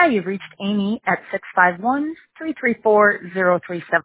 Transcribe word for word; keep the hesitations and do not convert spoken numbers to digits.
Hi, you've reached Amy at six five one, three three four, zero three seven.